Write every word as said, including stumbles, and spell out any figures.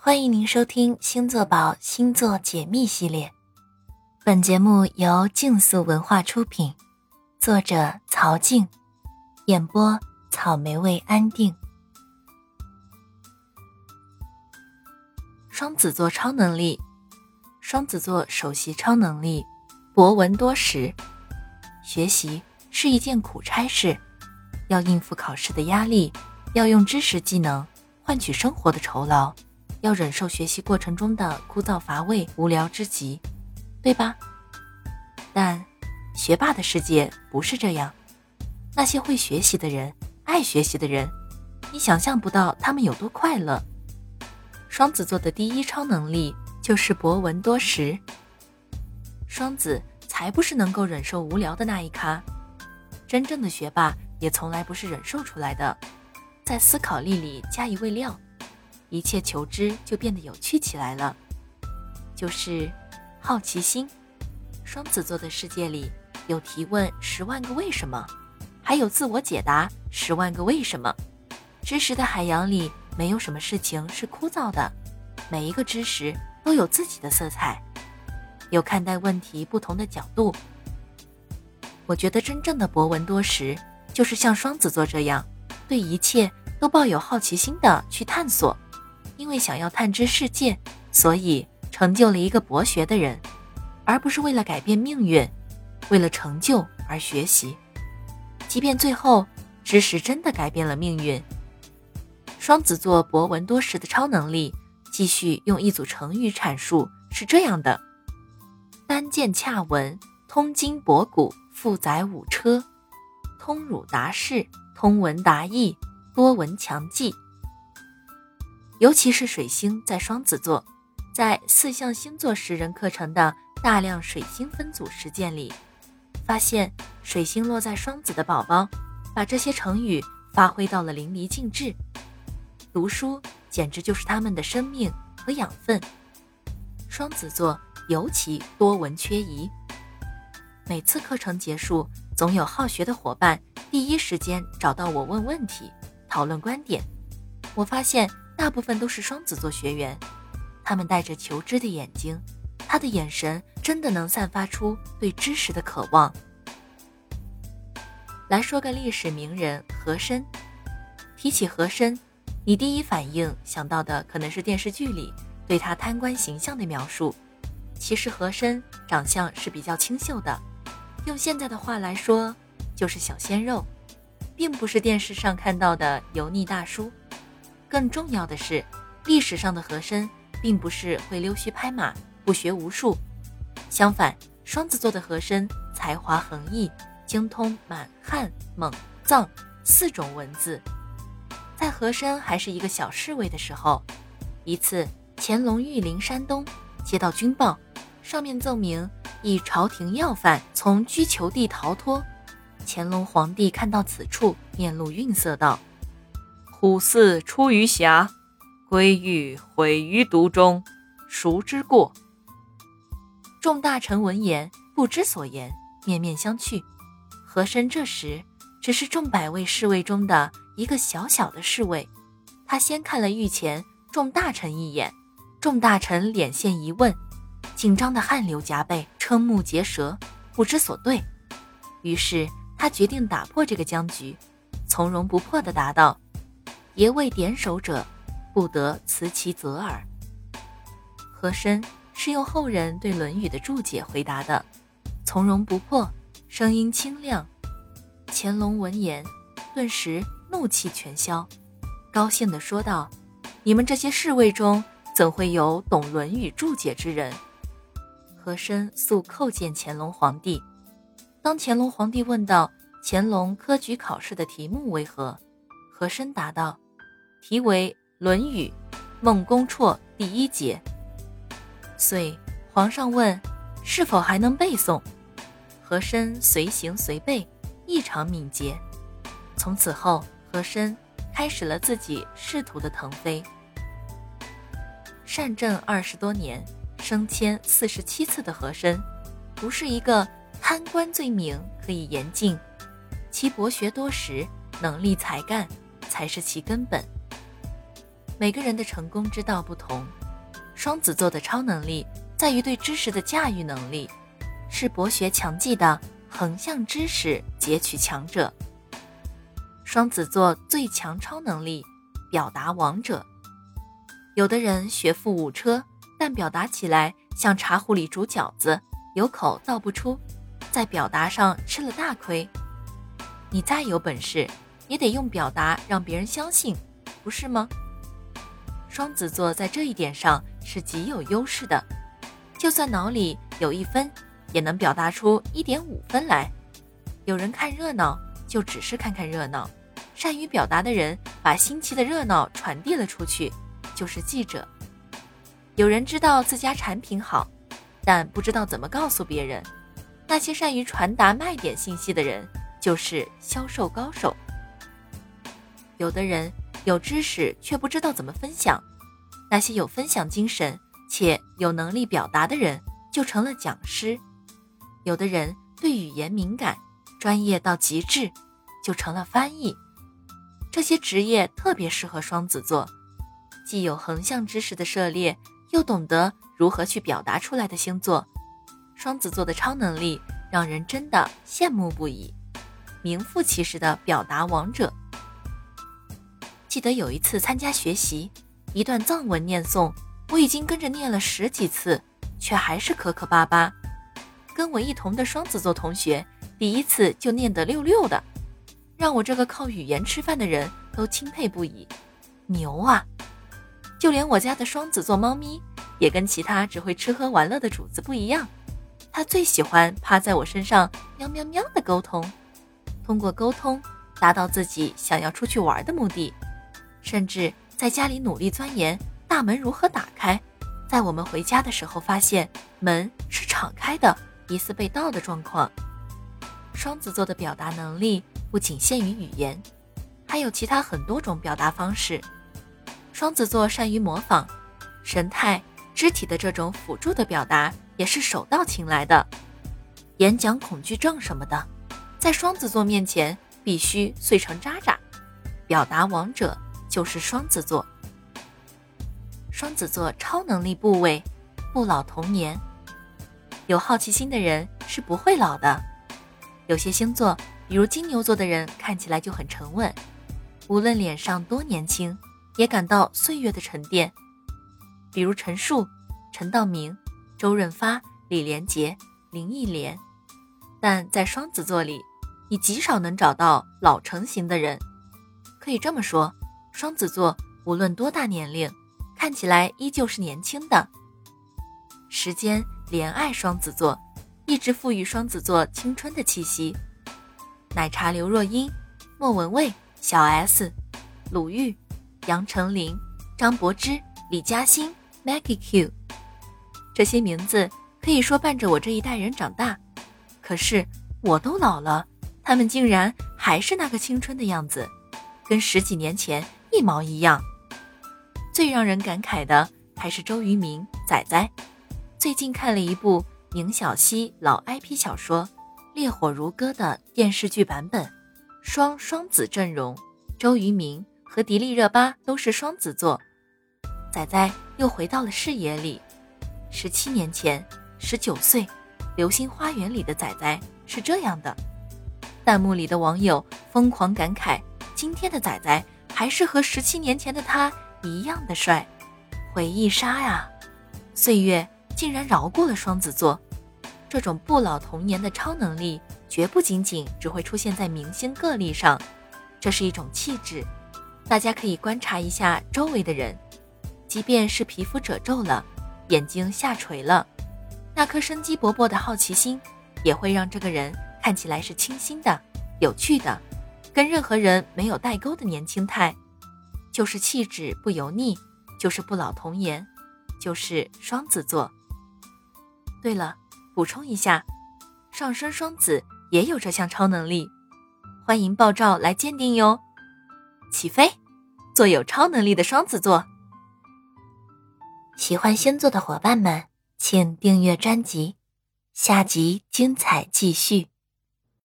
欢迎您收听星座宝星座解密系列，本节目由竞速文化出品，作者曹静，演播草莓味安定。双子座超能力，双子座首席超能力博闻多识。学习是一件苦差事，要应付考试的压力，要用知识技能换取生活的酬劳，要忍受学习过程中的枯燥乏味、无聊之极，对吧？但学霸的世界不是这样。那些会学习的人，爱学习的人，你想象不到他们有多快乐。双子座的第一超能力就是博闻多识。双子才不是能够忍受无聊的那一咖，真正的学霸也从来不是忍受出来的。在思考力里加一味料，一切求知就变得有趣起来了，就是好奇心。双子座的世界里有提问十万个为什么，还有自我解答十万个为什么。知识的海洋里没有什么事情是枯燥的，每一个知识都有自己的色彩，有看待问题不同的角度。我觉得真正的博闻多识就是像双子座这样，对一切都抱有好奇心的去探索。因为想要探知世界，所以成就了一个博学的人，而不是为了改变命运，为了成就而学习。即便最后知识真的改变了命运。双子座博闻多识的超能力继续用一组成语阐述，是这样的：单剑洽闻，通今博古，负载五车，通儒达士，通文达义，多闻强记。尤其是水星在双子座，在四象星座识人课程的大量水星分组实践里，发现水星落在双子的宝宝把这些成语发挥到了淋漓尽致。读书简直就是他们的生命和养分。双子座尤其多闻缺仪，每次课程结束，总有好学的伙伴第一时间找到我问问题，讨论观点。我发现大部分都是双子座学员，他们带着求知的眼睛，他的眼神真的能散发出对知识的渴望。来说个历史名人和珅。提起和珅，你第一反应想到的可能是电视剧里对他贪官形象的描述。其实和珅长相是比较清秀的，用现在的话来说就是小鲜肉，并不是电视上看到的油腻大叔。更重要的是，历史上的和珅并不是会溜须拍马，不学无术。相反，双子座的和珅才华横溢，精通满汉蒙藏四种文字。在和珅还是一个小侍卫的时候，一次乾隆御临山东，接到军报，上面奏明一朝廷要犯从居囚地逃脱。乾隆皇帝看到此处，面露愠色道：虎兕出于峡，归狱毁于毒中，孰之过？众大臣闻言不知所言，面面相觑。和珅这时只是众百位侍卫中的一个小小的侍卫，他先看了御前众大臣一眼，众大臣脸现疑问，紧张的汗流浃背，瞠目结舌，不知所对。于是他决定打破这个僵局，从容不迫地答道：爷为点首者，不得辞其责耳。和珅是用后人对《论语》的注解回答的，从容不迫，声音清亮。乾隆闻言顿时怒气全消，高兴地说道：你们这些侍卫中怎会有懂《论语》注解之人？和珅速叩见乾隆皇帝。当乾隆皇帝问到乾隆科举考试的题目为何，和珅答道：题为《论语·孟公绰第一节》。遂皇上问是否还能背诵，和珅随行随背，异常敏捷。从此后，和珅开始了自己仕途的腾飞。善政二十多年，升迁四十七次的和珅，不是一个贪官罪名可以严禁，其博学多识，能力才干才是其根本。 每个人的成功之道不同，双子座的超能力在于对知识的驾驭能力，是博学强记的横向知识截取强者。双子座最强超能力，表达王者。有的人学富五车，但表达起来像茶壶里煮饺子，有口道不出，在表达上吃了大亏。你再有本事，也得用表达让别人相信，不是吗？双子座在这一点上是极有优势的，就算脑里有一分，也能表达出 一点五 分来。有人看热闹，就只是看看热闹，善于表达的人把新奇的热闹传递了出去，就是记者。有人知道自家产品好，但不知道怎么告诉别人，那些善于传达卖点信息的人就是销售高手。有的人有知识却不知道怎么分享，那些有分享精神且有能力表达的人就成了讲师。有的人对语言敏感，专业到极致，就成了翻译。这些职业特别适合双子座，既有横向知识的涉猎，又懂得如何去表达出来的星座。双子座的超能力让人真的羡慕不已，名副其实的表达王者。记得有一次参加学习，一段藏文念诵，我已经跟着念了十几次，却还是磕磕巴巴。跟我一同的双子座同学第一次就念得溜溜的，让我这个靠语言吃饭的人都钦佩不已。牛啊！就连我家的双子座猫咪也跟其他只会吃喝玩乐的主子不一样，它最喜欢趴在我身上喵喵喵的沟通，通过沟通达到自己想要出去玩的目的，甚至在家里努力钻研大门如何打开，在我们回家的时候发现门是敞开的，疑似被盗的状况。双子座的表达能力不仅限于语言，还有其他很多种表达方式。双子座善于模仿，神态、肢体的这种辅助的表达也是手到擒来的。演讲恐惧症什么的，在双子座面前必须碎成渣渣。表达王者就是双子座。双子座超能力部位，不老童年。有好奇心的人是不会老的。有些星座，比如金牛座的人看起来就很沉稳，无论脸上多年轻，也感到岁月的沉淀。比如陈数、陈道明、周润发、李连杰、林忆莲。但在双子座里，你极少能找到老成型的人。可以这么说，双子座无论多大年龄，看起来依旧是年轻的。时间怜爱双子座，一直赋予双子座青春的气息。奶茶刘若英、莫文蔚、小 S、鲁豫、杨丞琳、张柏芝、李嘉欣、Maggie Q， 这些名字可以说伴着我这一代人长大，可是我都老了，他们竟然还是那个青春的样子，跟十几年前一毛一样。最让人感慨的还是周渝民、仔仔。最近看了一部宁小溪老 I P 小说《烈火如歌》的电视剧版本，双双子阵容，周渝民和迪丽热巴都是双子座。仔仔又回到了视野里，十七年前，十九岁，流星花园里的仔仔是这样的。弹幕里的网友疯狂感慨，今天的仔仔还是和十七年前的他一样的帅。回忆杀呀，岁月竟然饶过了双子座。这种不老童年的超能力绝不仅仅只会出现在明星个例上，这是一种气质。大家可以观察一下周围的人，即便是皮肤褶皱了，眼睛下垂了，那颗生机勃勃的好奇心也会让这个人看起来是清新的、有趣的，跟任何人没有代沟的年轻态。就是气质不油腻，就是不老童颜，就是双子座。对了，补充一下，上升双子也有这项超能力，欢迎爆照来鉴定哟。起飞，做有超能力的双子座。喜欢星座的伙伴们，请订阅专辑，下集精彩继续。